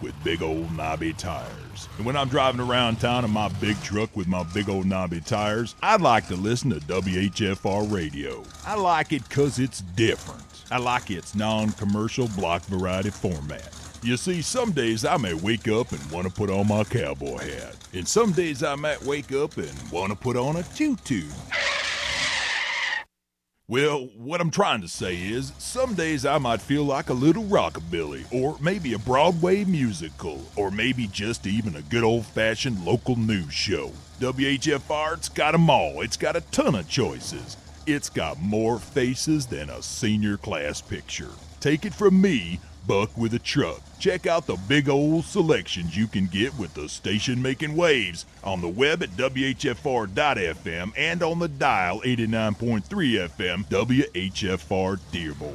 with big old knobby tires. And when I'm driving around town in my big truck with my big old knobby tires, I like to listen to WHFR radio. I like it 'cause it's different. I like its non-commercial block variety format. You see, some days I may wake up and want to put on my cowboy hat. And some days I might wake up and want to put on a tutu. Well, what I'm trying to say is, some days I might feel like a little rockabilly, or maybe a Broadway musical, or maybe just even a good old-fashioned local news show. WHFR's got 'em all. It's got a ton of choices. It's got more faces than a senior class picture. Take it from me, Buck with a truck. Check out the big old selections you can get with the station making waves on the web at WHFR.FM and on the dial 89.3 FM WHFR Dearborn.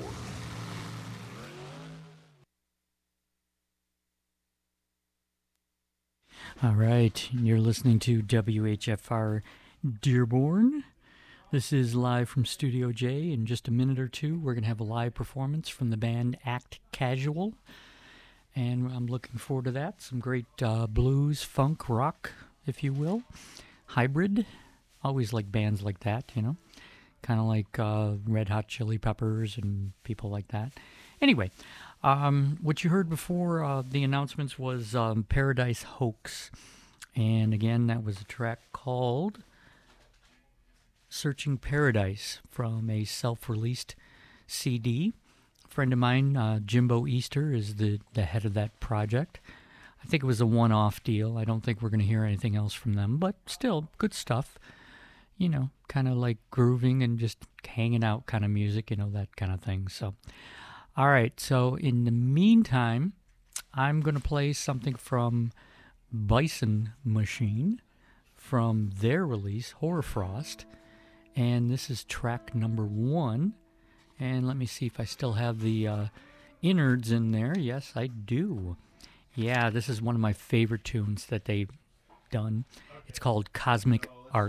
All right, you're listening to WHFR Dearborn. This is live from Studio J. In just a minute or two, we're going to have a live performance from the band Act Casual. And I'm looking forward to that. Some great blues, funk, rock, if you will. Hybrid. Always like bands like that, you know. Kind of like Red Hot Chili Peppers and people like that. Anyway, what you heard before the announcements was Paradise Hoax. And again, that was a track called Searching Paradise from a self-released CD. A friend of mine, Jimbo Easter, is the head of that project. I think it was a one-off deal. I don't think we're going to hear anything else from them, but still, good stuff. You know, kind of like grooving and just hanging out kind of music, you know, that kind of thing. So, all right, so in the meantime, I'm going to play something from Bison Machine from their release, Hoarfrost. And this is track number 1. And let me see if I still have the innards in there. Yes, I do. Yeah, this is one of my favorite tunes that they've done. It's called Cosmic Arc.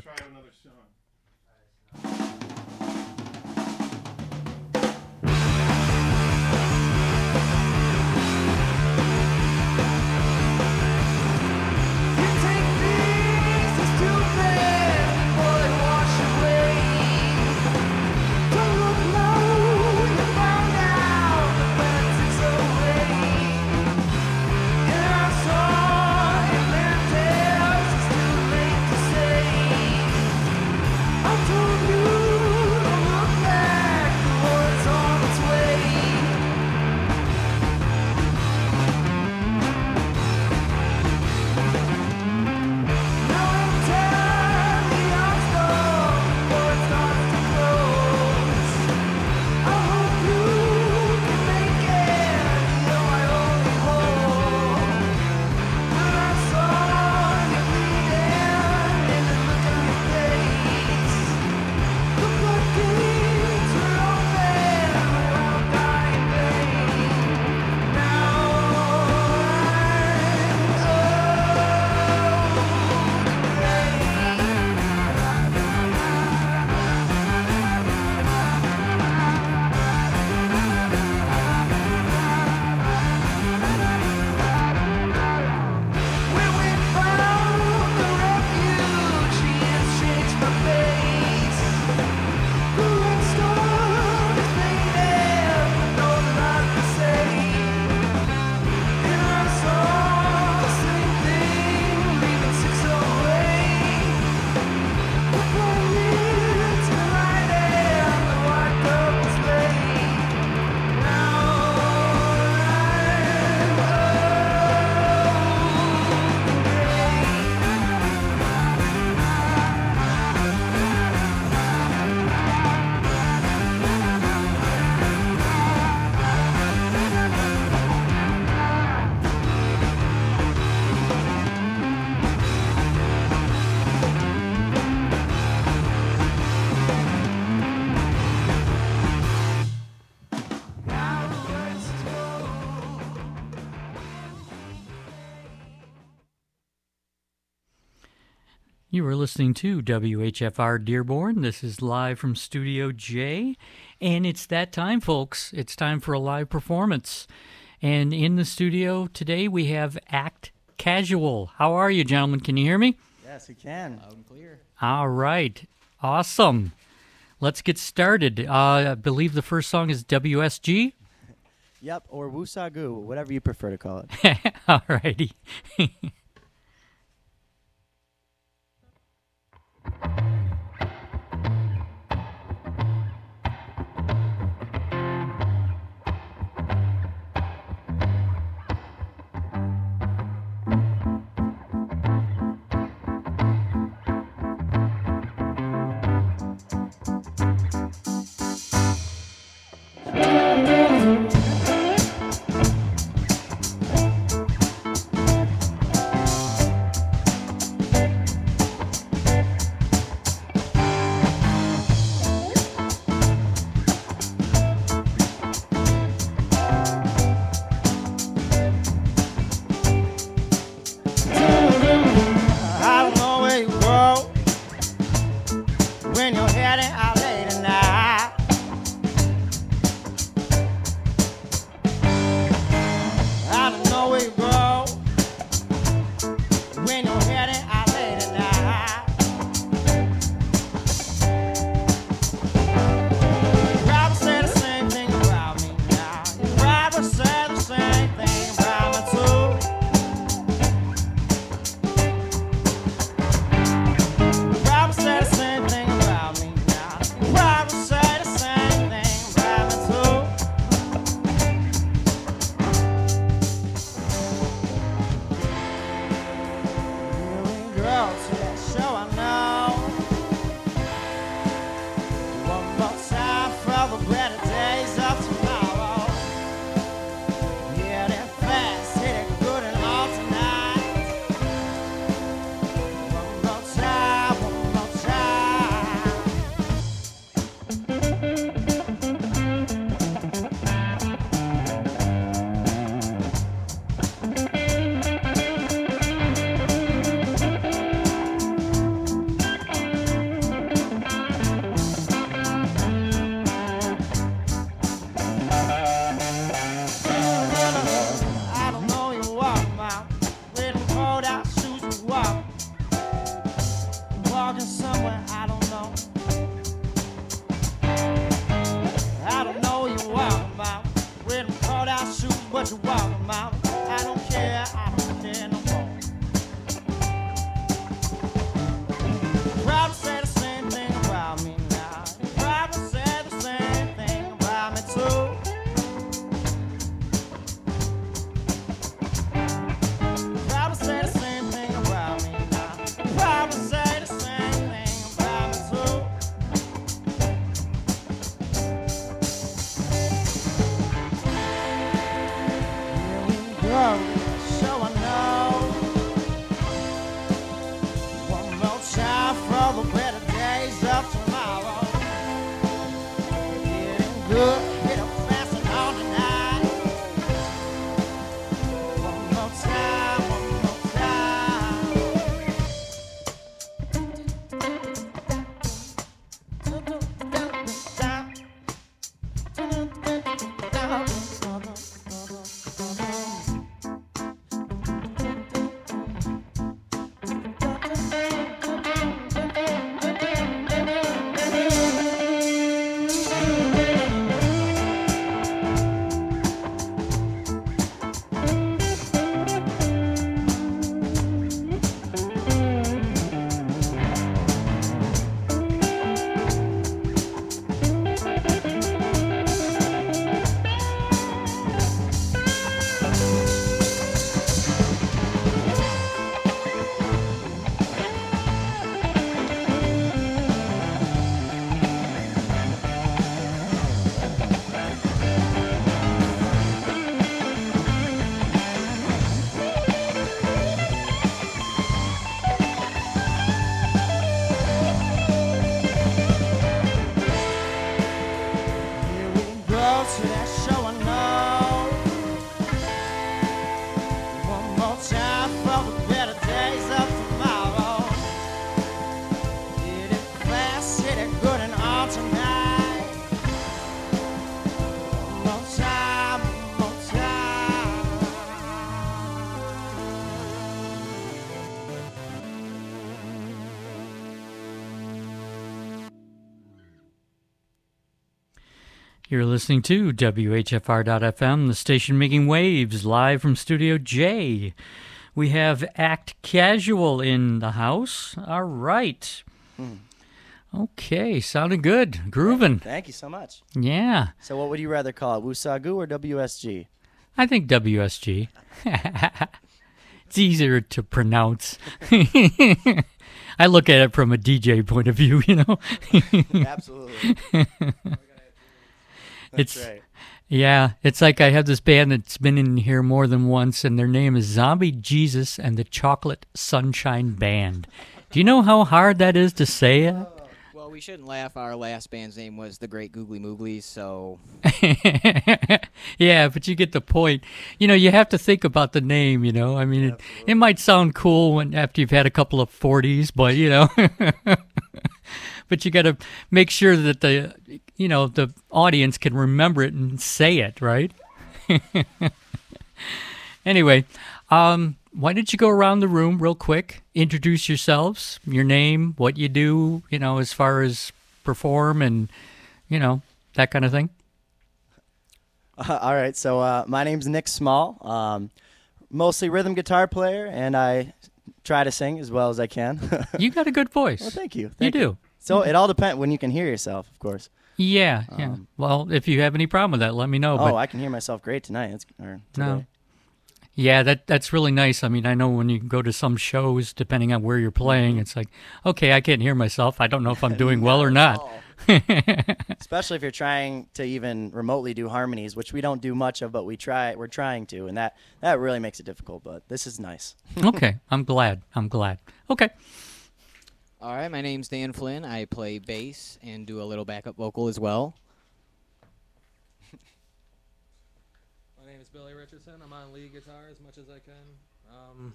You are listening to WHFR Dearborn. This is live from Studio J, and it's that time, folks. It's time for a live performance. And in the studio today, we have Act Casual. How are you, gentlemen? Can you hear me? Yes, we can. Loud and clear. All right. Awesome. Let's get started. I believe the first song is WSG. Yep, or Woosagu, whatever you prefer to call it. All righty. You're listening to WHFR.FM, the station making waves, live from Studio J. We have Act Casual in the house. All right. Okay, sounding good. Grooving. Thank you so much. Yeah. So what would you rather call it, Woosagu or WSG? I think WSG. It's easier to pronounce. I look at it from a DJ point of view, you know. Absolutely. That's right. Yeah, it's like I have this band that's been in here more than once, and their name is Zombie Jesus and the Chocolate Sunshine Band. Do you know how hard that is to say it? Well, we shouldn't laugh. Our last band's name was the Great Googly Mooglies, so... Yeah, but you get the point. You know, you have to think about the name, you know. I mean, it might sound cool when after you've had a couple of 40s, but, you know... But you got to make sure that the audience can remember it and say it, right? Anyway, why don't you go around the room real quick, introduce yourselves, your name, what you do, you know, as far as perform and, you know, that kind of thing. All right, so my name's Nick Small, mostly rhythm guitar player, and I try to sing as well as I can. You got a good voice. Well, thank you. You do. So it all depends when you can hear yourself, of course. Yeah. Well, if you have any problem with that, let me know. Oh, I can hear myself great tonight. Today. No. Yeah, that's really nice. I mean, I know when you go to some shows, depending on where you're playing, it's like, okay, I can't hear myself. I don't know if I'm doing well or not. Especially if you're trying to even remotely do harmonies, which we don't do much of, but we're trying to, and that really makes it difficult, but this is nice. Okay, I'm glad. Okay. All right, my name's Dan Flynn. I play bass and do a little backup vocal as well. My name is Billy Richardson. I'm on lead guitar as much as I can.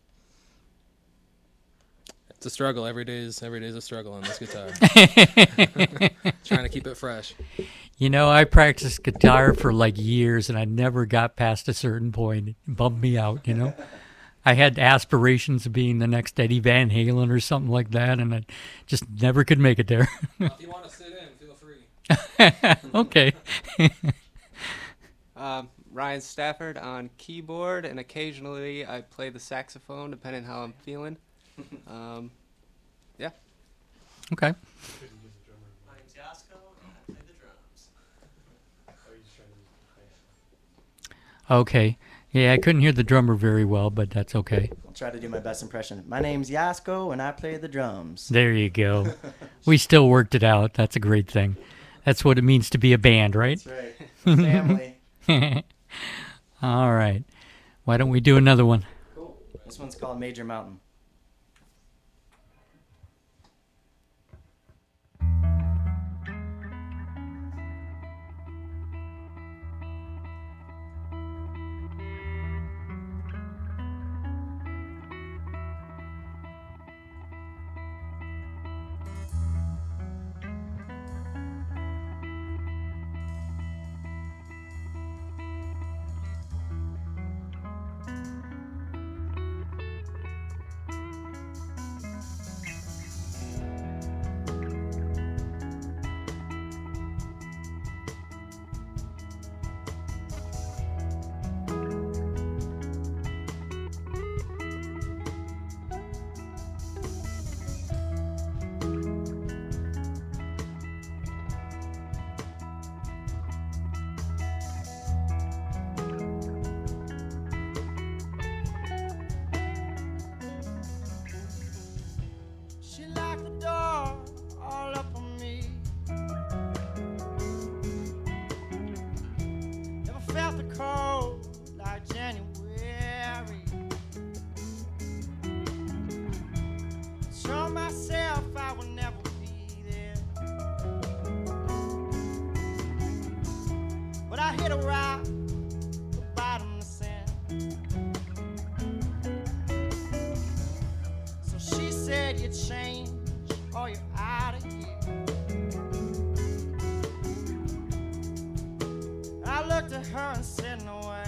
It's a struggle. Every day is a struggle on this guitar. Trying to keep it fresh. You know, I practiced guitar for like years, and I never got past a certain point. It bummed me out, you know. I had aspirations of being the next Eddie Van Halen or something like that, and I just never could make it there. Well, if you want to sit in, feel free. Okay. Ryan Stafford on keyboard, and occasionally I play the saxophone, depending how I'm feeling. Yeah. Okay. My name's Yasko, and I play the drums. Okay. Yeah, I couldn't hear the drummer very well, but that's okay. I'll try to do my best impression. My name's Yasko, and I play the drums. There you go. We still worked it out. That's a great thing. That's what it means to be a band, right? That's right. Family. All right. Why don't we do another one? Cool. This one's called Major Mountain. She locked the door all up on me. Never felt the cold like January. Told myself I would never be there, but I hit a rock, the bottom of the sand. So she said you change or you're out of here. I looked at her and said no way.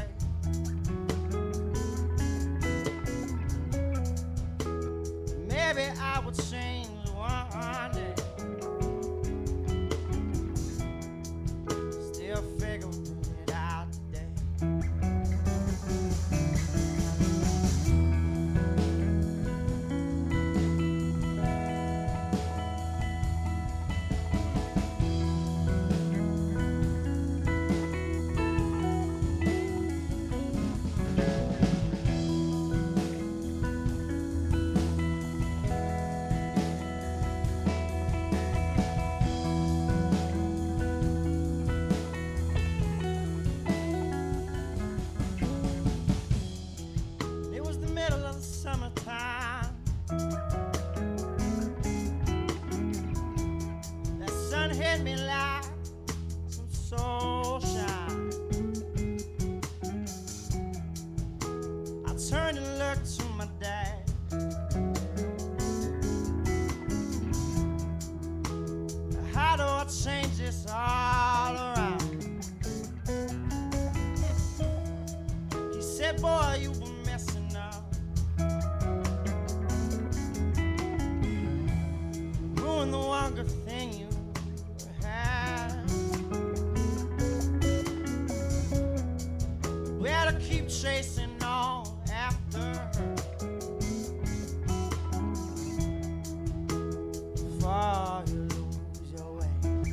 Maybe I would change one day. hit me like some soul shine. I turned and looked to my dad. How do I change this all around? He said, boy, you were messing up. Ruined the one good thing you had. We had to keep chasing on after her. Before you lose your way.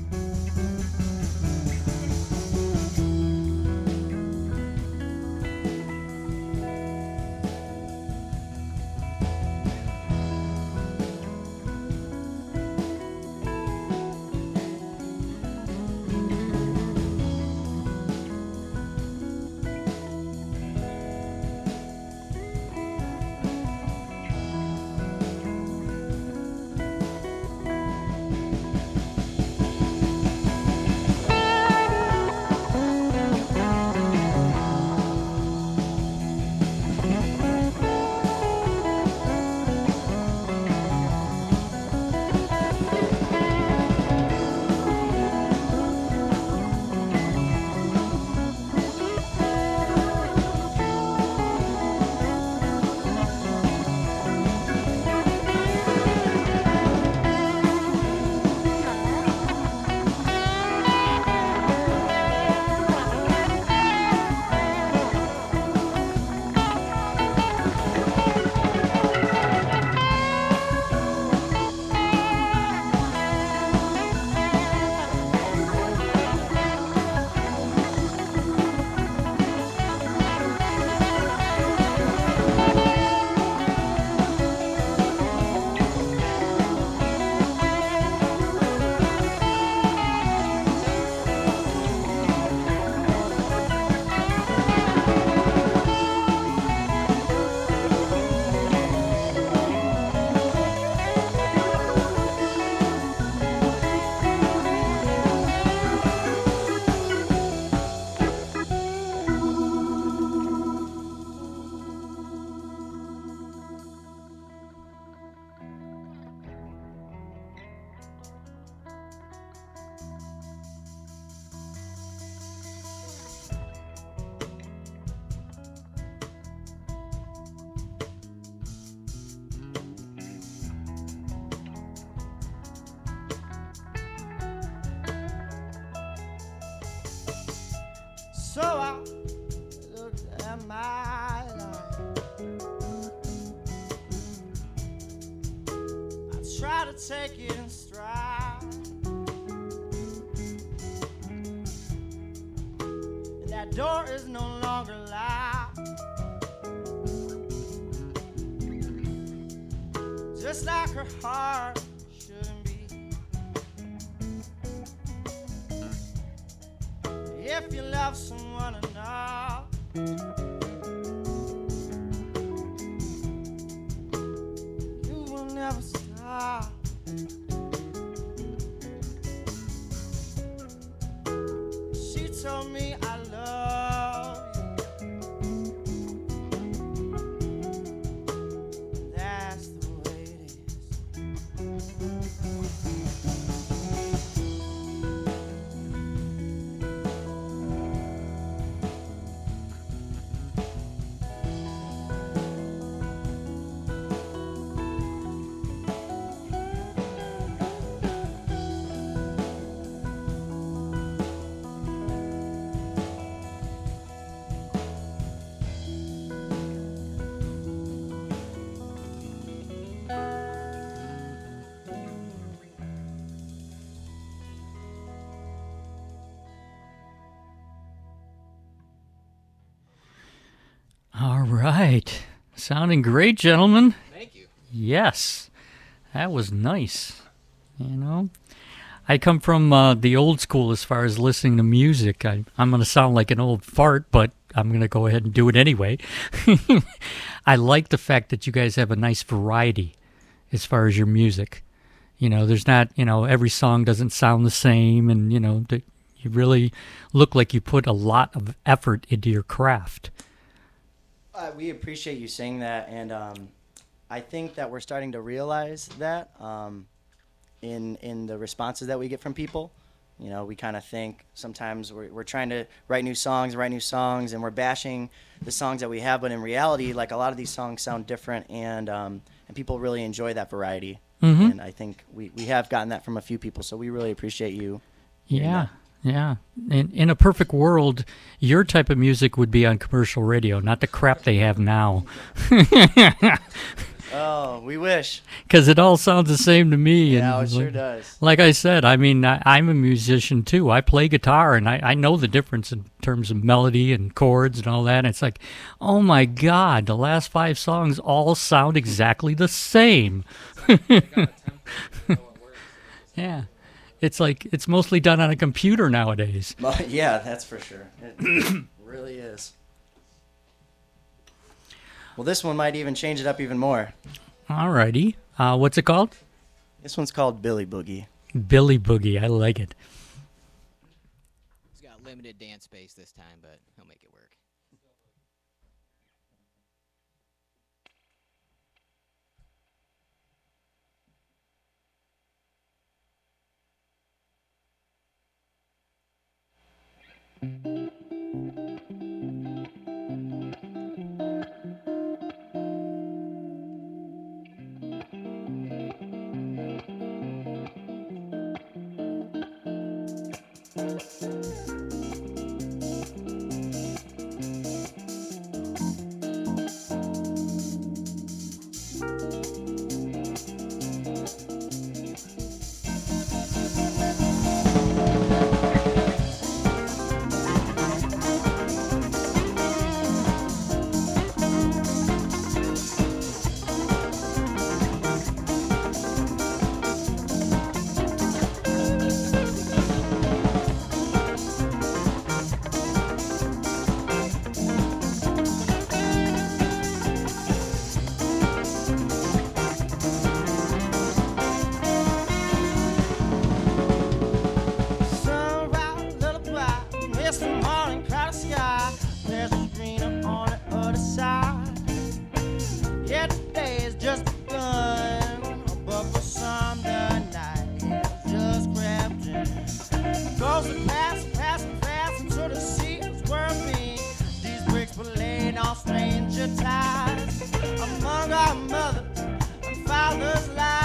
So I looked at my life. I try to take it in stride. And that door is no longer locked. Just like her heart shouldn't be. If you love someone enough, you will never stop. She told me I love you. That's the way it is. All right. Sounding great, gentlemen. Thank you. Yes. That was nice. You know? I come from the old school as far as listening to music. I'm going to sound like an old fart, but I'm going to go ahead and do it anyway. I like the fact that you guys have a nice variety as far as your music. You know, there's not, you know, every song doesn't sound the same, and, you know, you really look like you put a lot of effort into your craft. We appreciate you saying that, and I think that we're starting to realize that in the responses that we get from people. You know, we kind of think sometimes we're trying to write new songs, and we're bashing the songs that we have, but in reality, like, a lot of these songs sound different, and people really enjoy that variety. Mm-hmm. And I think we have gotten that from a few people, so we really appreciate you. Yeah. Yeah. In a perfect world, your type of music would be on commercial radio, not the crap they have now. Oh, we wish. Because it all sounds the same to me. Yeah, and it sure does. Like I said, I mean, I'm a musician too. I play guitar, and I know the difference in terms of melody and chords and all that. And it's like, oh my God, the last 5 songs all sound exactly the same. Yeah. It's like, it's mostly done on a computer nowadays. Yeah, that's for sure. It really is. Well, this one might even change it up even more. Alrighty. What's it called? This one's called Billy Boogie. Billy Boogie. I like it. He's got limited dance space this time, but he'll make it work. Sunrise, lullaby, misty morning, cloudy sky. There's a green up on the other side. Yeah, today is just begun, but for some the night is just crept in. Goes to pass into the sea is working. These bricks were laid on stranger ties among our mother and father's lives.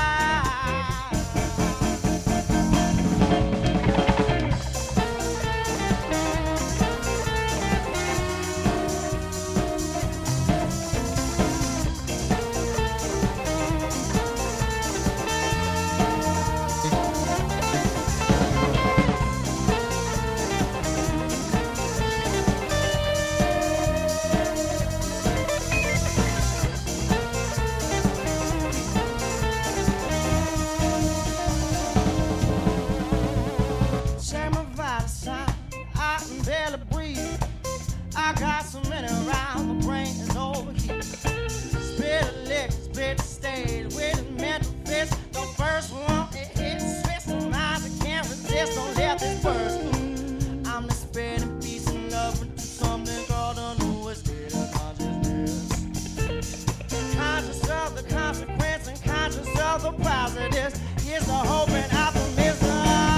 Share my vital sign, I can barely breathe. I got so many around, the brain is overheated. Spit a lick, spit the stage with a mental fist. The first one, it hits, twist the minds, I can't resist, don't let this burst. I'm the spreading peace and love into something called a new state of consciousness. Conscious of the consequence and conscious of the positives. Here's the hope and optimism.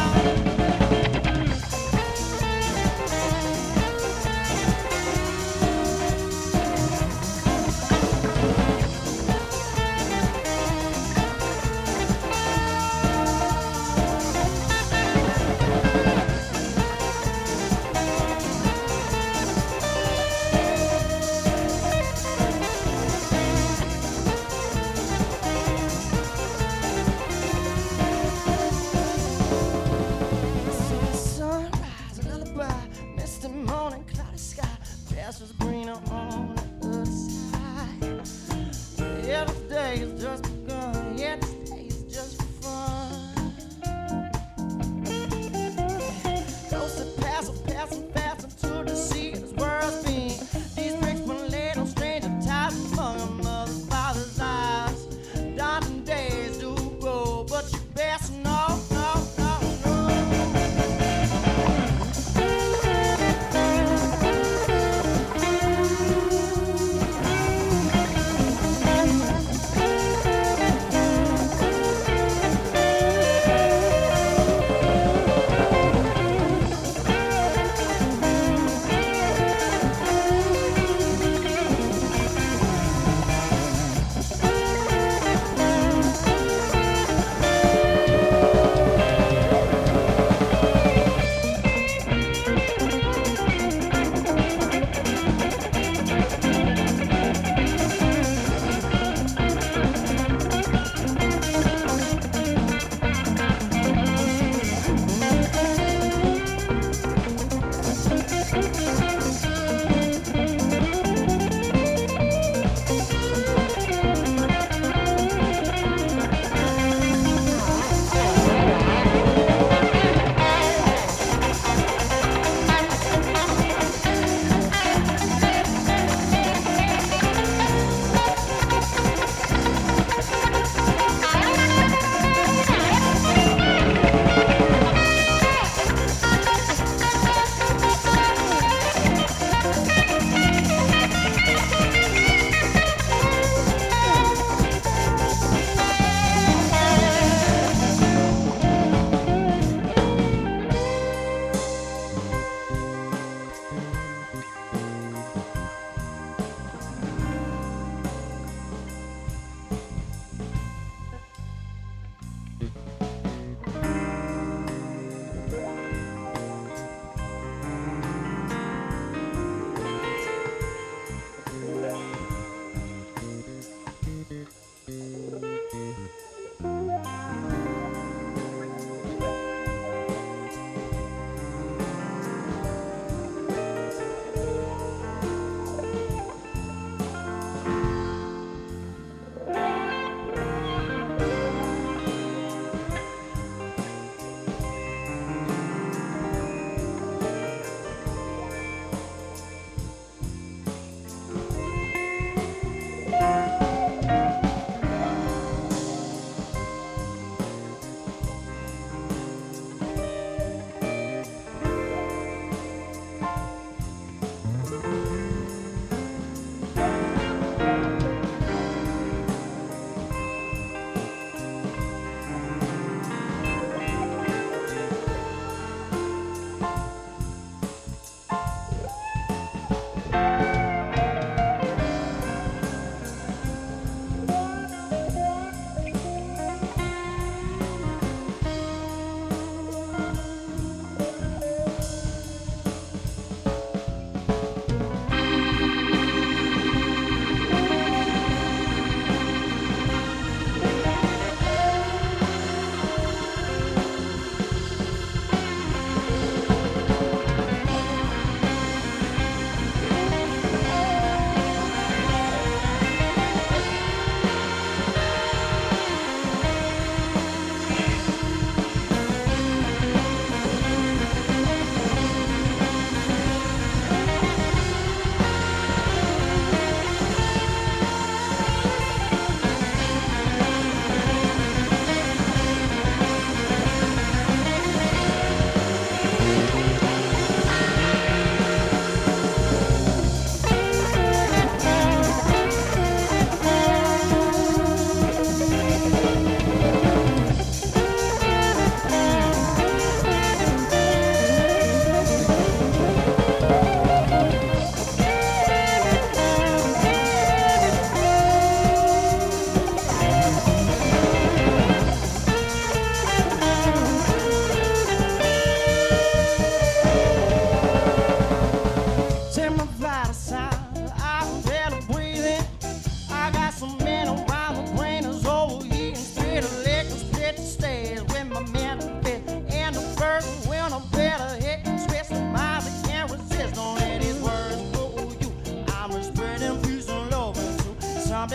Sunrise, a lullaby, misty morning, cloudy sky. Grass was greener on the other side. Yeah, this day is just begun. Yeah, this day is just for fun. Goes to pass into the sea. This world's been. These bricks were laid on stranger ties among our mother, father's lives. Dark days do go, but you better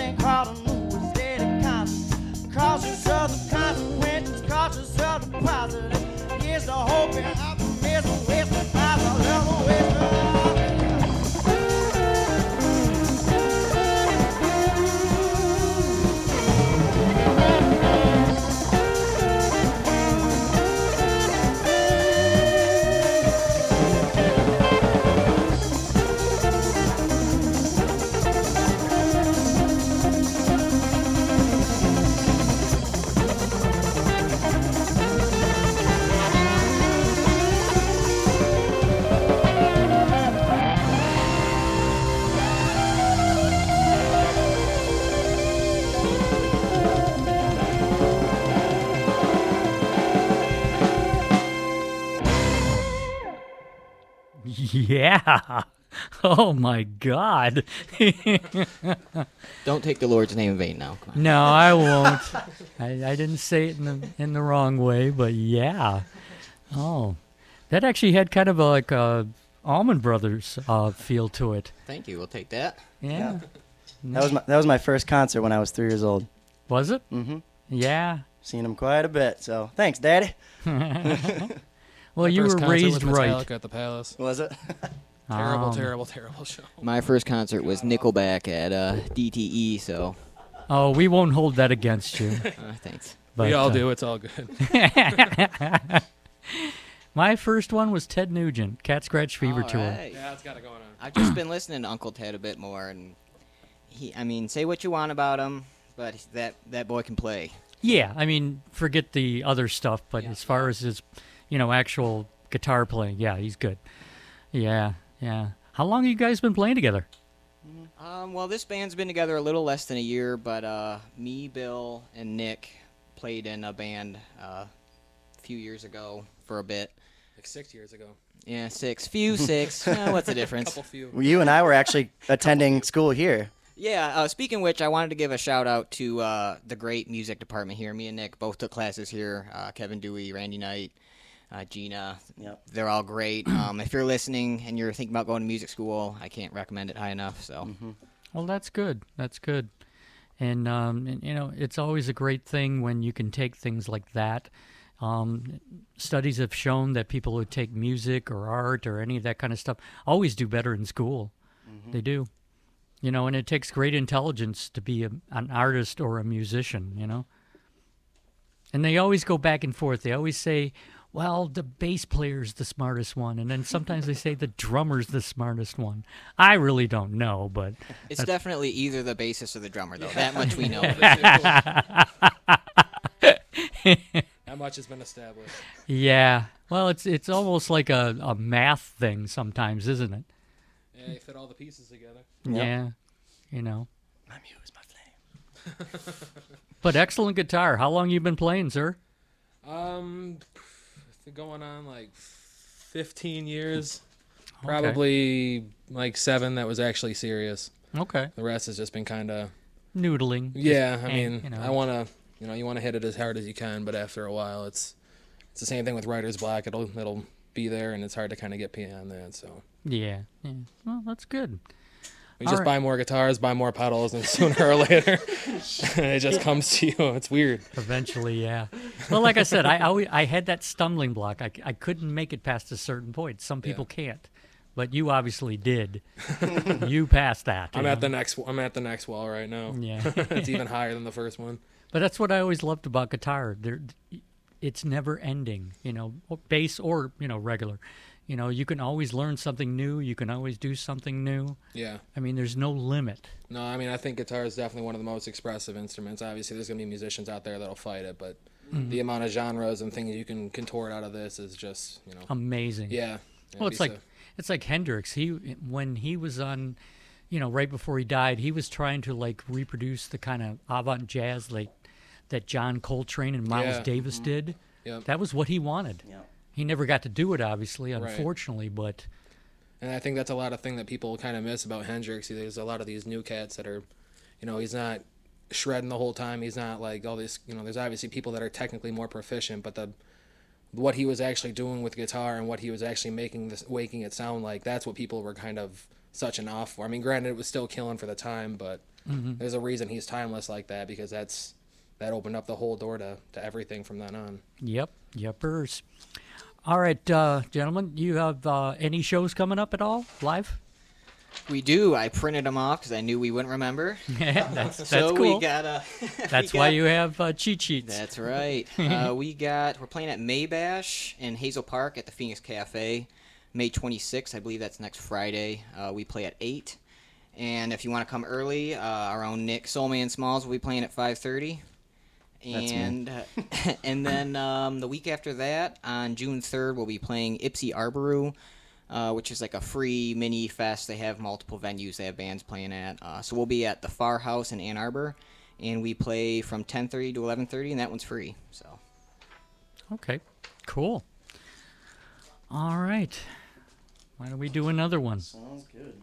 thing called a new steady conscience. Cautious of the consequences, cautious of the positive. Here's the hope and optimism, wasted by the level Yeah. Oh my God. Don't take the Lord's name in vain now. Come on. No, I won't. I didn't say it in the wrong way, but yeah. Oh, that actually had kind of like a Allman Brothers feel to it. Thank you. We'll take that. Yeah. That was my first concert when I was 3 years old. Was it? Mm-hmm. Yeah. Seen him quite a bit, so thanks, Daddy. Well, My you first were concert raised was right. Metallica at the Palace. Was it? Terrible, terrible, terrible show. My first concert was Nickelback at DTE, so Oh, we won't hold that against you. thanks. But, We all do. It's all good. My first one was Ted Nugent, Cat Scratch Fever All Tour. right. Yeah, it's got it going on. I've just been listening to Uncle Ted a bit more, and say what you want about him, but that boy can play. Yeah, I mean, forget the other stuff, but Yeah. as far as his, actual guitar playing, yeah, he's good. Yeah, yeah. How long have you guys been playing together? Well, this band's been together a little less than a year, but me, Bill, and Nick played in a band a few years ago for a bit. Like 6 years ago. Yeah, six. What's the difference? Couple few. Well, you and I were actually attending school here. Yeah, speaking of which, I wanted to give a shout out to the great music department here. Me and Nick both took classes here. Kevin Dewey, Randy Knight, Gina. Yep. They're all great. If you're listening and you're thinking about going to music school, I can't recommend it high enough. So, Well, that's good. That's good. And it's always a great thing when you can take things like that. Studies have shown that people who take music or art or any of that kind of stuff always do better in school. They do. And it takes great intelligence to be an artist or a musician, And they always go back and forth. They always say, well, the bass player's the smartest one. And then sometimes they say the drummer's the smartest one. I really don't know, but... it's definitely either the bassist or the drummer, though. That much we know. That much has been established. Yeah. Well, it's almost like a math thing sometimes, isn't it? Yeah, you fit all the pieces together. Yeah. My muse, my flame. But excellent guitar. How long you been playing, sir? Going on like 15 years. Okay. Probably like 7 that was actually serious. Okay. The rest has just been kind of Noodling. yeah. Just I hang- mean, I want to you want to hit it as hard as you can, but after a while, it's the same thing with Writer's Block. It'll be there, and it's hard to kind of get beyond that. So Yeah. Well, that's good. we All just right. buy more guitars, buy more pedals, and sooner or later, it just comes to you. It's weird. Eventually, yeah. Well, like I said, I had that stumbling block. I couldn't make it past a certain point. Some people can't, but you obviously did. You passed that. I'm you at know? the next wall right now. Yeah. It's even higher than the first one. But that's what I always loved about guitar. It's never ending, bass or, regular. You can always learn something new. You can always do something new. Yeah. I mean, there's no limit. No, I mean, I think guitar is definitely one of the most expressive instruments. Obviously, there's going to be musicians out there that'll fight it, but the amount of genres and things you can contort out of this is just, Amazing. yeah. Well, it's like Hendrix. When he was on, right before he died, he was trying to like reproduce the kind of avant jazz like that John Coltrane and Miles Yeah. Davis did. Yep. That was what he wanted. Yeah. He never got to do it, obviously, Right. unfortunately, but And I think that's a lot of thing that people kind of miss about Hendrix. There's a lot of these new cats that are, he's not shredding the whole time. He's not like all this, there's obviously people that are technically more proficient, but what he was actually doing with guitar and what he was actually making it sound like, that's what people were kind of such an off. I mean, granted, it was still killing for the time, but there's a reason he's timeless like that, because that opened up the whole door to everything from then on. Yep, yepers. All right, gentlemen, you have any shows coming up at all, live? We do. I printed them off because I knew we wouldn't remember. That's So cool. we got That's why you have cheat sheets. That's right. We're playing at Maybash in Hazel Park at the Phoenix Cafe, May 26th. I believe that's next Friday. We play at 8. And if you want to come early, our own Nick Soulman Smalls will be playing at 5:30. And and then the week after that, on June 3rd, we'll be playing Ipsy Arboru, which is like a free mini fest. They have multiple venues they have bands playing at. So we'll be at the Far House in Ann Arbor, and we play from 10:30 to 11:30, and that one's free. So. Okay, cool. All right. Why don't we do another one? Sounds good.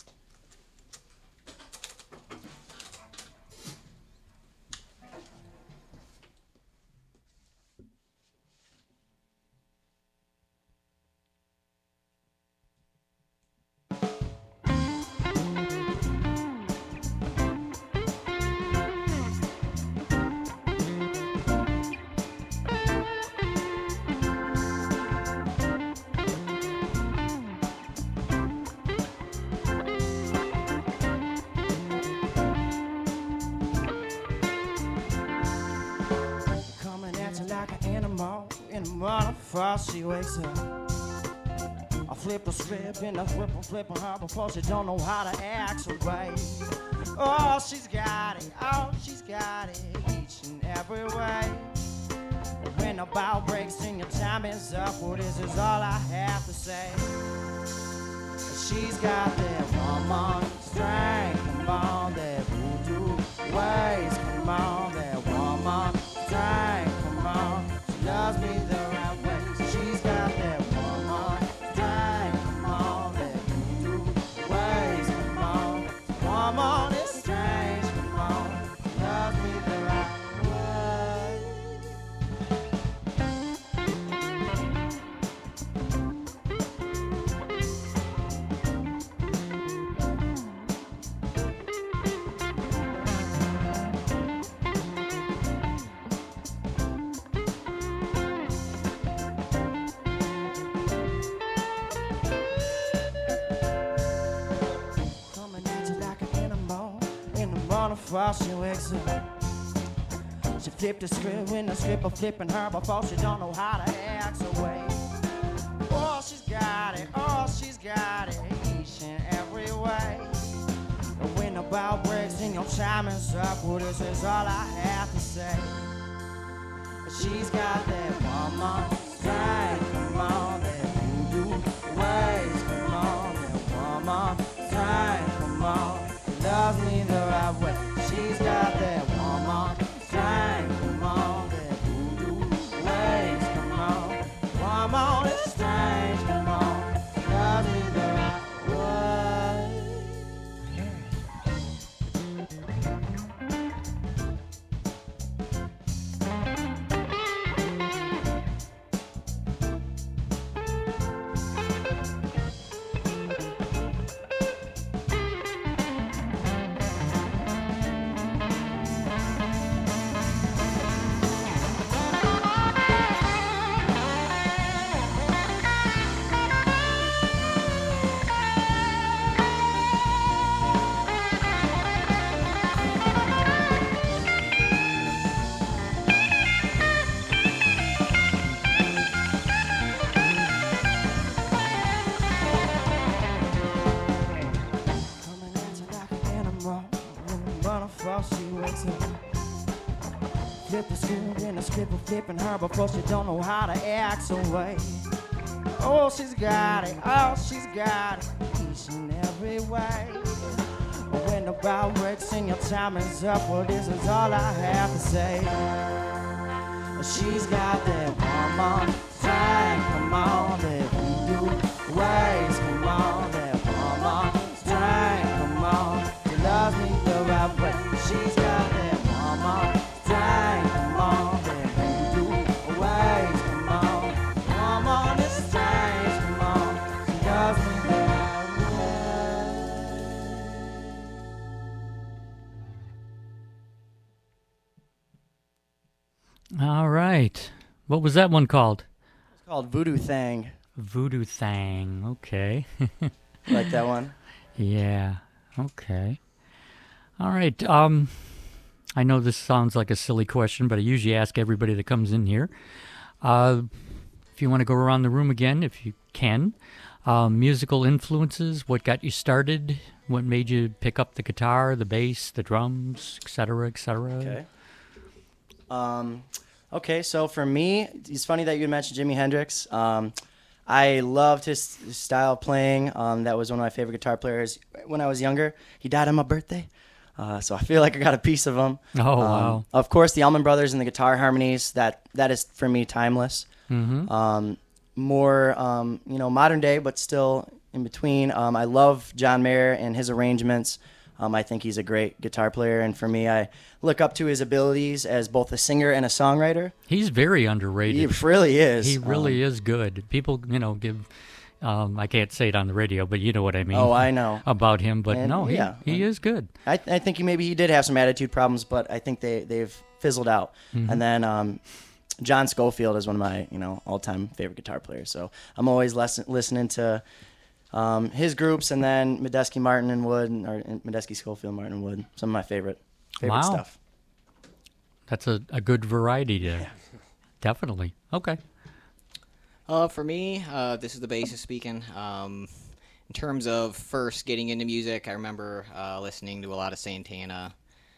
Coming at you like an animal in the morning before she wakes up. I flip the script and I flipping her before she don't know how to act so right. Oh, she's got it, each and every way. But when the ball breaks and your time is up, well, this is all I have to say. She's got that woman strength, come on, that voodoo ways, come on, that woman strength, come on. She loves me the right way. She's got that woman strength, come on, that voodoo ways, come on. Woman is strange, come on, she loves me the right way. Coming at you like an animal in the morning before she wakes up. She flipped the script when the script of flipping her before she don't know how to act so way. Oh, she's got it, each and every way. But when the bell breaks and your time is up, well, this is all I have to say. She's got that woman strength, come on, that voodoo ways, come on, that woman strength, come on. She loves me the right way. She's got that woman strength, come on, that voodoo ways, come on. Woman is strange, come on. She loves me the right way. Coming at you like an animal when the morning before she wakes up. Flip the script and the script of flipping her before she don't know how to act so way. Oh, she's got it, each and every way. But when the bell breaks and your time is up, well, this is all I have to say. She's got that woman strength, come on, that voodoo ways, come on, that woman strength, come on. She loves me the right way. She's got that woman strength, come on, that voodoo ways, come on. Woman is strange, come on. She loves me the right way. All right. What was that one called? It's called Voodoo Thang. Voodoo Thang. Okay. Like that one? Yeah. Okay. All right. I know this sounds like a silly question, but I usually ask everybody that comes in here. If you want to go around the room again, if you can. Musical influences, what got you started? What made you pick up the guitar, the bass, the drums, etc., etc.? Okay. Okay, so for me, it's funny that you mentioned Jimi Hendrix. I loved his style of playing. That was one of my favorite guitar players when I was younger. He died on my birthday, so I feel like I got a piece of him. Oh, wow. Of course, the Allman Brothers and the guitar harmonies, that is, for me, timeless. Mm-hmm. More, modern day, but still in between. I love John Mayer and his arrangements. I think he's a great guitar player, and for me, I look up to his abilities as both a singer and a songwriter. He's very underrated. He really is. He really is good. People, give. I can't say it on the radio, but you know what I mean. Oh, I know. About him, but And, no, yeah. he is good. I think maybe he did have some attitude problems, but I think they've fizzled out. Mm-hmm. And then John Scofield is one of my all-time favorite guitar players. So I'm always listening to his groups, and then Medeski, Martin, and Wood, or Medeski, Scofield, Martin, and Wood. Some of my favorite Wow. stuff. That's a good variety there. Yeah. Definitely. Okay. For me, this is the bassist speaking. In terms of first getting into music, I remember listening to a lot of Santana.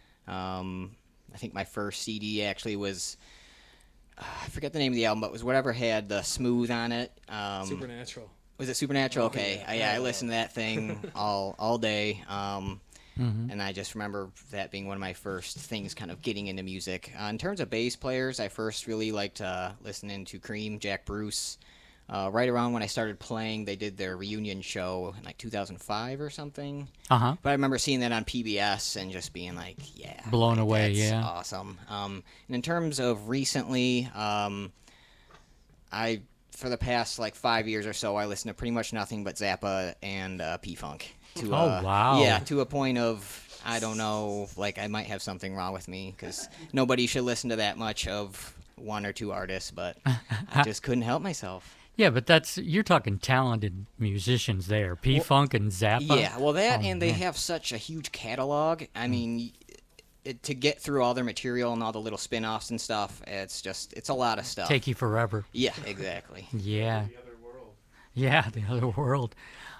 I think my first CD actually was, I forget the name of the album, but it was whatever had the Smooth on it. Supernatural. Was it Supernatural? Oh, Okay. yeah. I listened to that thing all day. Mm-hmm. And I just remember that being one of my first things kind of getting into music. In terms of bass players, I first really liked listening to Cream, Jack Bruce. Right around when I started playing, they did their reunion show in like 2005 or something. Uh-huh. But I remember seeing that on PBS and just being like, yeah. Blown away, that's yeah. awesome. And in terms of recently, for the past like 5 years or so, I listen to pretty much nothing but Zappa and P-Funk. Oh, wow. Yeah, to a point of, I don't know, like I might have something wrong with me because nobody should listen to that much of one or two artists, but I just couldn't help myself. Yeah, but you're talking talented musicians there. P-Funk and Zappa. Yeah, well, that and they man. have such a huge catalog. I mean, to get through all their material and all the little spin-offs and stuff, it's a lot of stuff. Take you forever. Yeah, exactly. Yeah. Yeah, the other world.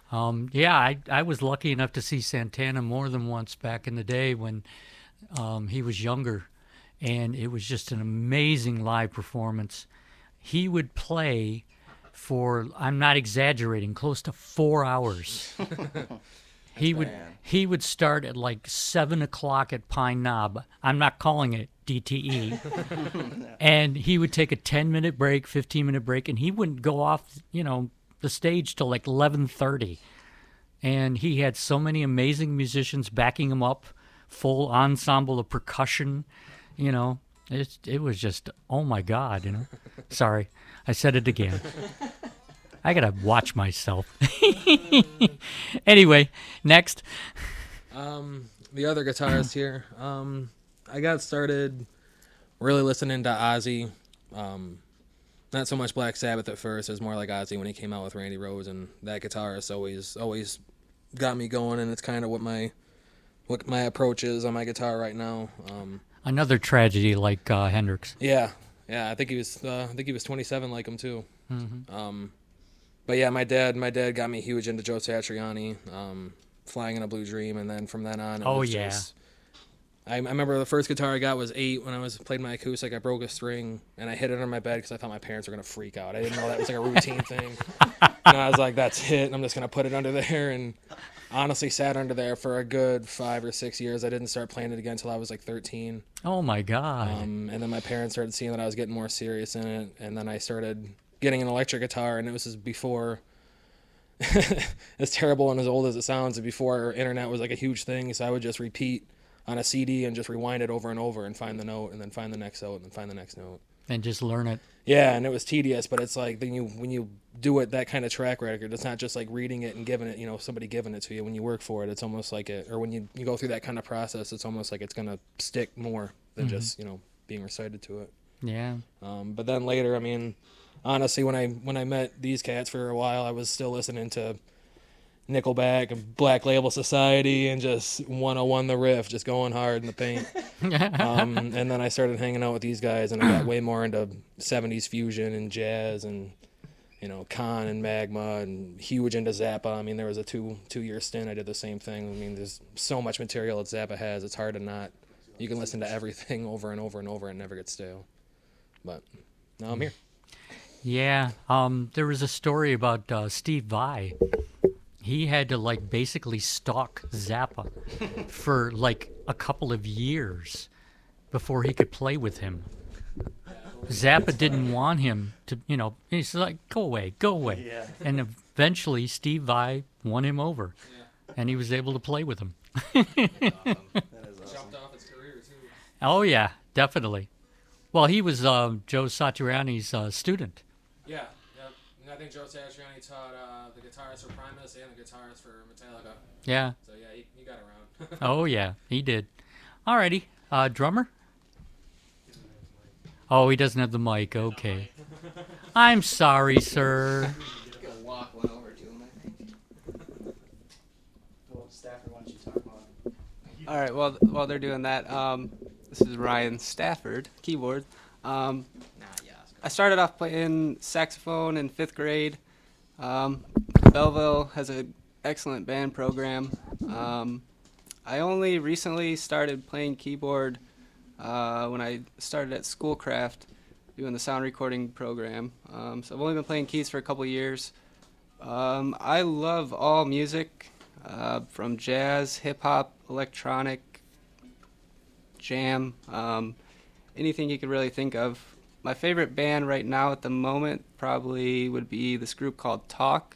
I was lucky enough to see Santana more than once back in the day when he was younger, and it was just an amazing live performance. He would play for, I'm not exaggerating, close to 4 hours. He would start at like 7 o'clock at Pine Knob. I'm not calling it DTE. And he would take a 10-minute break, 15-minute break, and he wouldn't go off, the stage till like 11:30. And he had so many amazing musicians backing him up, full ensemble of percussion, It was just, oh my God, Sorry, I said it again. I gotta watch myself. Anyway, next. The other guitarist here. I got started really listening to Ozzy. Not so much Black Sabbath at first. It was more like Ozzy when he came out with Randy Rhoads, and that guitarist always got me going, and it's kind of what my approach is on my guitar right now. Another tragedy like Hendrix. Yeah. I think he was 27 like him too. Mm-hmm. But yeah, my dad got me huge into Joe Satriani, Flying in a Blue Dream, and then from then on, I remember the first guitar I got was 8 when I played my acoustic. I broke a string and I hid it under my bed because I thought my parents were gonna freak out. I didn't know that was like a routine thing. And I was like, that's it. I'm just gonna put it under there, and honestly sat under there for a good 5 or 6 years. I didn't start playing it again until I was like 13. Oh my God. And then my parents started seeing that I was getting more serious in it, and then I started getting an electric guitar, and it was before, as terrible and as old as it sounds, before internet was like a huge thing. So I would just repeat on a CD and just rewind it over and over and find the note and then find the next note and then find the next note. And just learn it. Yeah, and it was tedious, but it's like when you do it, that kind of track record, it's not just like reading it and giving it, somebody giving it to you. When you work for it, it's almost like or when you go through that kind of process, it's almost like it's going to stick more than just, being recited to it. Yeah. But then later, I mean, honestly, when I met these cats for a while, I was still listening to Nickelback and Black Label Society and just 101 The Riff, just going hard in the paint. And then I started hanging out with these guys, and I got way more into 70s fusion and jazz and, you know, Con and Magma, and huge into Zappa. I mean, there was a two-year stint I did the same thing. I mean, there's so much material that Zappa has, it's hard to not. You can listen to everything over and over and over and never get stale. But now I'm here. Yeah. There was a story about Steve Vai. He had to like basically stalk Zappa for like a couple of years before he could play with him. Zappa didn't want him to, you know, he's like, go away. Yeah. And eventually Steve Vai won him over, and he was able to play with him. That is awesome. Jumped off his career, too. Oh, yeah, definitely. Well, he was Joe Satriani's student. Yeah, yep. And I think Joe Satriani taught the guitarist for Primus and the guitarist for Metallica. Yeah. So, yeah, he got around. Oh, yeah, he did. Alrighty. Drummer? Oh, he doesn't have the mic. Okay. I'm sorry, sir. Gonna walk one over to him, I think. Well, Stafford, why don't you talk about it? All right. Well, while they're doing that, this is Ryan Stafford, keyboard. Nah, yeah. I started off playing saxophone in 5th grade. Belleville has an excellent band program. I only recently started playing keyboard when I started at Schoolcraft doing the sound recording program. So I've only been playing keys for a couple years. I love all music, from jazz, hip-hop, electronic, jam, anything you could really think of. My favorite band right now at the moment probably would be this group called Talk.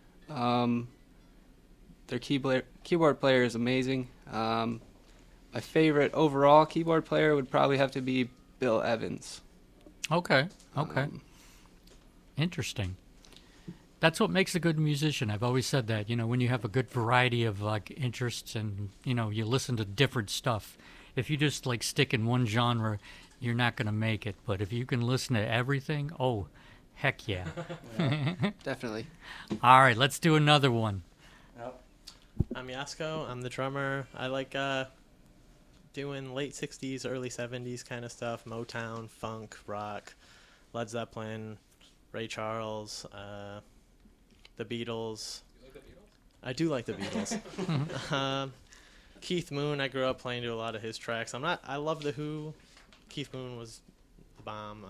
Their keyboard player is amazing. My favorite overall keyboard player would probably have to be Bill Evans. Okay. Interesting. That's what makes a good musician. I've always said that, you know, when you have a good variety of like interests and, you know, you listen to different stuff. If you just like stick in one genre, you're not going to make it. But if you can listen to everything, oh, heck yeah. Definitely. All right, let's do another one. Yep. I'm Yasko. I'm the drummer. I like doing late 60s, early 70s kind of stuff. Motown, funk, rock, Led Zeppelin, Ray Charles, the Beatles. You like the Beatles? I do like the Beatles. Keith Moon, I grew up playing to a lot of his tracks. I love The Who. Keith Moon was the bomb.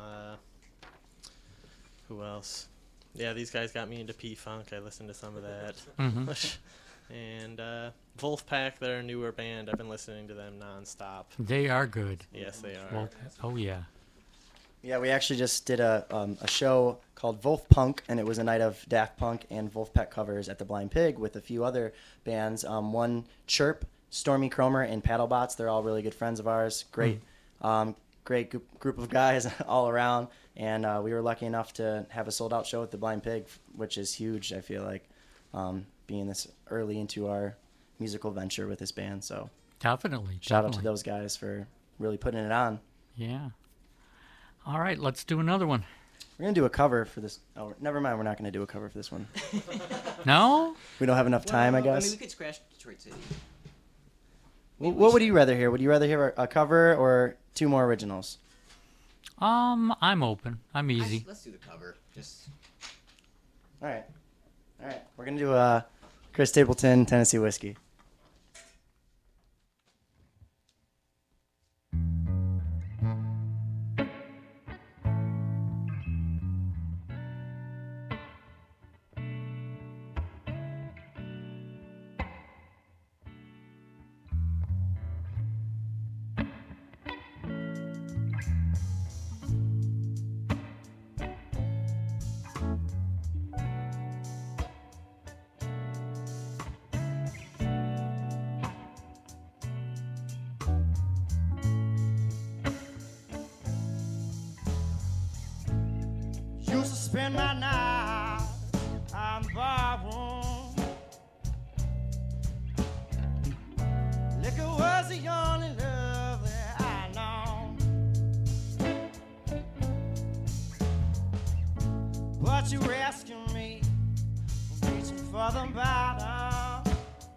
Who else? Yeah, these guys got me into P-Funk. I listened to some of that. And Wolfpack, they're a newer band. I've been listening to them nonstop. They are good. Yes, they are. Well, oh, yeah. Yeah, we actually just did a show called Wolf Punk, and it was a night of Daft Punk and Wolfpack covers at the Blind Pig with a few other bands. One, Chirp, Stormy Cromer, and Paddlebots. They're all really good friends of ours. Great group of guys all around. And we were lucky enough to have a sold-out show at the Blind Pig, which is huge, I feel like, being this early into our musical venture with this band. So Definitely. shout out to those guys for really putting it on. Yeah. All right, let's do another one. We're going to do a cover for this. Oh, never mind. We're not going to do a cover for this one. No? We don't have enough time, I Well, guess. I mean, we could scratch Detroit City. What would you rather hear? Would you rather hear a cover or two more originals? I'm open. I'm easy. Let's do the cover. Just All right. We're going to do Chris Stapleton, Tennessee Whiskey. Used to spend my night on the bar room. Liquor was the only love that I know. but you rescued me from reaching for the bottom.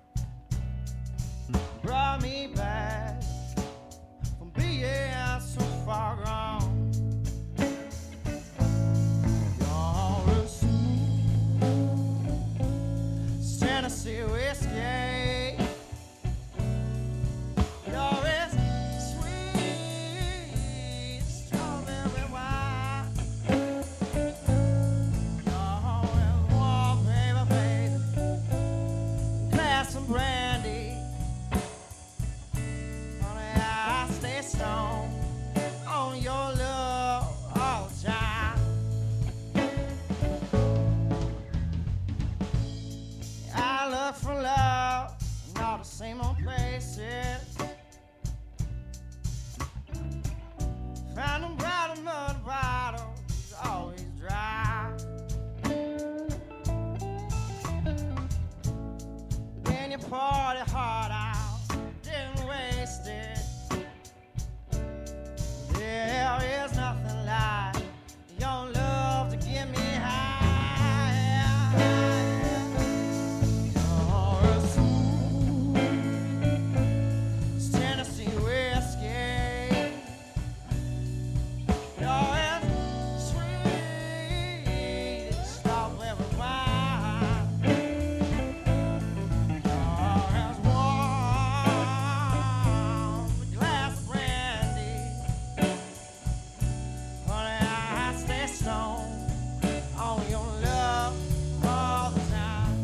Brought me back from being so far gone. You're a smooth Tennessee whiskey. You're as sweet as strawberry wine. You're as warm, baby, baby. Glass of brandy. Honey, I stay strong on your love all the time. I look for love in all the same old places. Found them bottom of the bottle, it's always dry. Then you poured your heart out, didn't waste it. There is nothing like your love to get me high. You're a smooth Tennessee whiskey. You're as sweet as strawberry wine. You're as warm as a glass of brandy. Honey, I stay strong on your love all the time.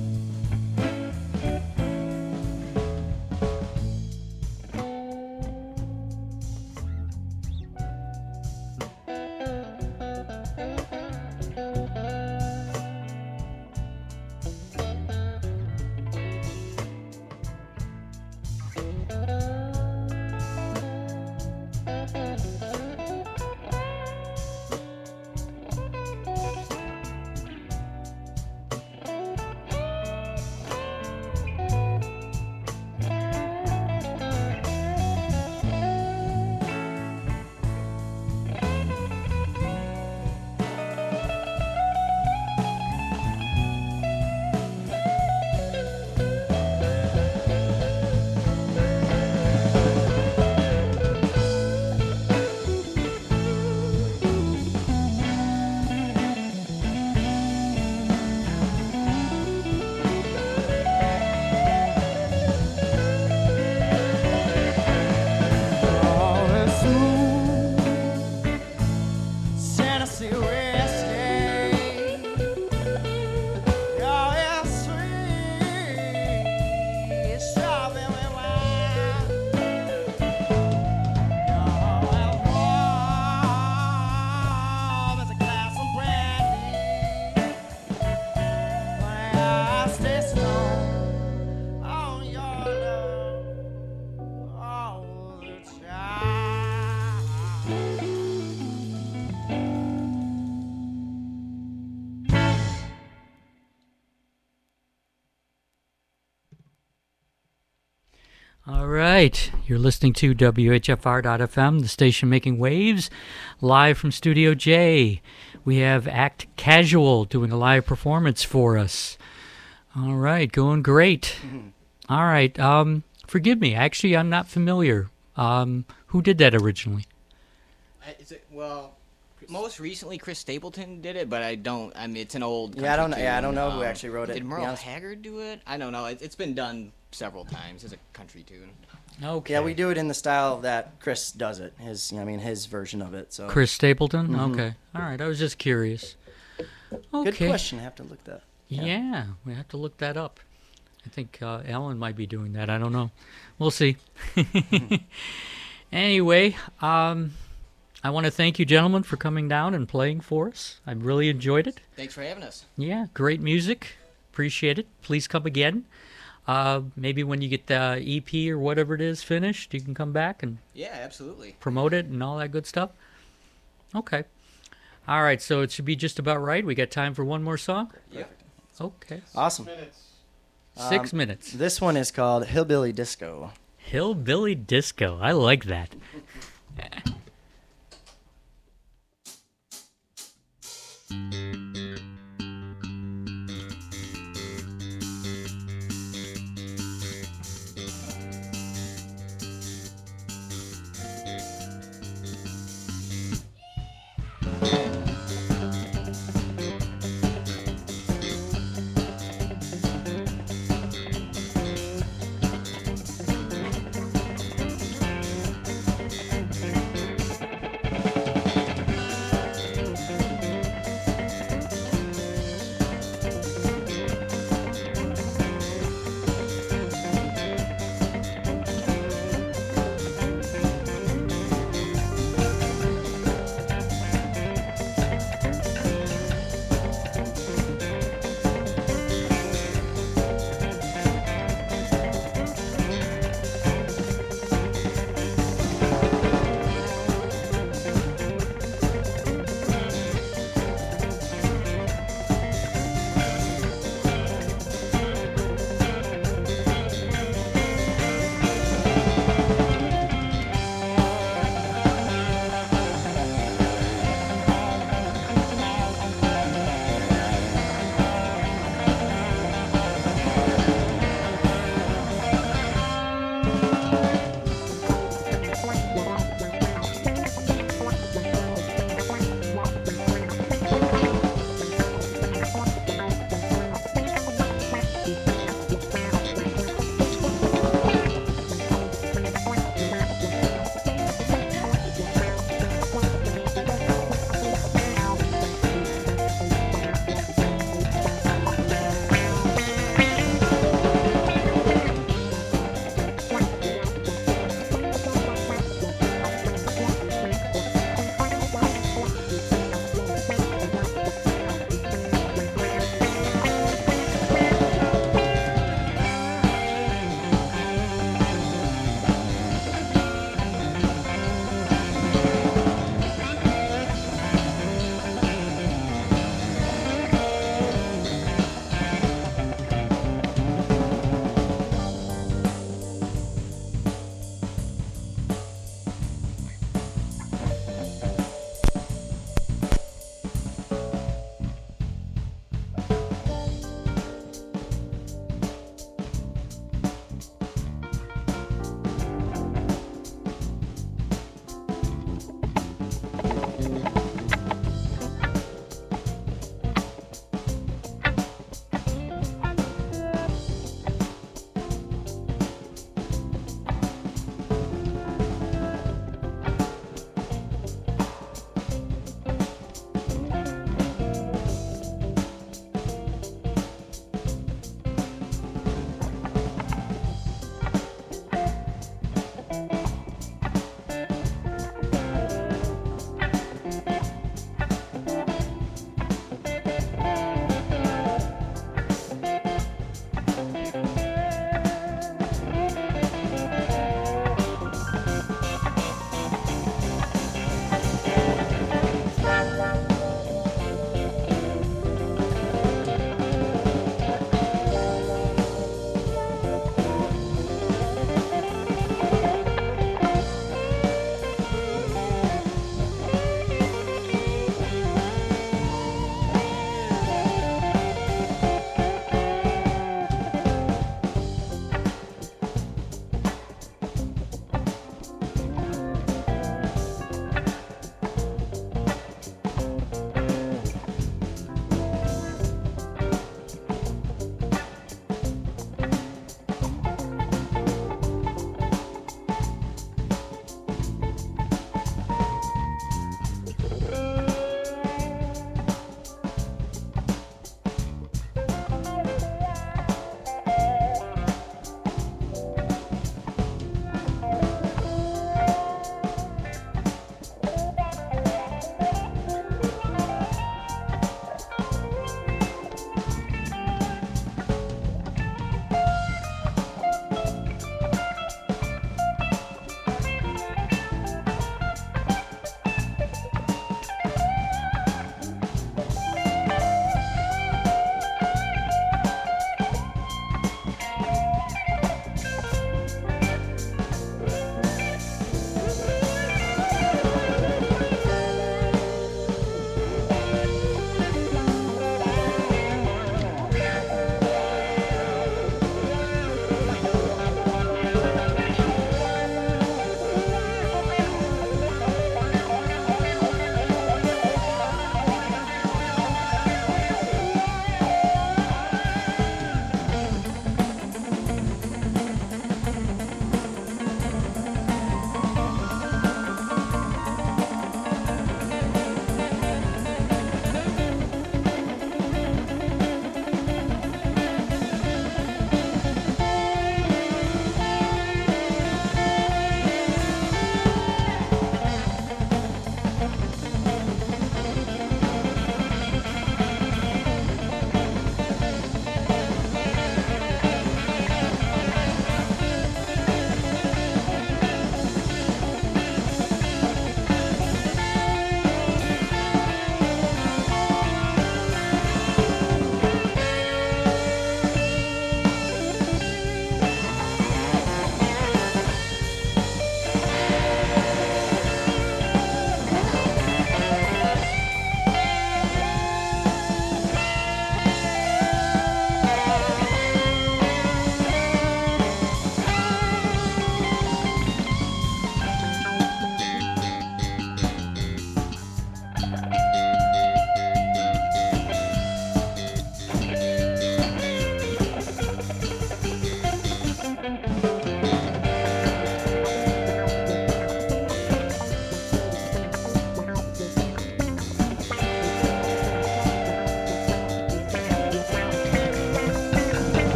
Tennessee whiskey. You're as sweet as strawberry wine. You're as warm as a glass of brandy. When I stay strong on your love all the time. All right, you're listening to WHFR.FM, the station making waves, live from Studio J. We have Act Casual doing a live performance for us. All right, going great. All right, forgive me, actually, I'm not familiar. Who did that originally? Well, most recently Chris Stapleton did it, but I mean, it's an old. Yeah, I don't. country Yeah, I don't tune. know who actually wrote it. Did to be Merle honest. Haggard do it? I don't know. It's been done several times. It's a country tune. Okay. Yeah, we do it in the style that Chris does it. His, his version of it. So Chris Stapleton? Okay. All right, I was just curious. Okay. good question. I have to look that. Yeah, we have to look that up. I think Alan might be doing that. I don't know. We'll see. Anyway, I want to thank you, gentlemen, for coming down and playing for us. I really enjoyed it. Thanks for having us. Yeah, great music. Appreciate it. Please come again. Maybe when you get the EP or whatever it is finished, you can come back and Yeah, absolutely. promote it and all that good stuff. Okay. All right, so it should be just about right. We got time for one more song? Yep. Okay. Awesome. 6 minutes. This one is called Hillbilly Disco. Hillbilly Disco. I like that.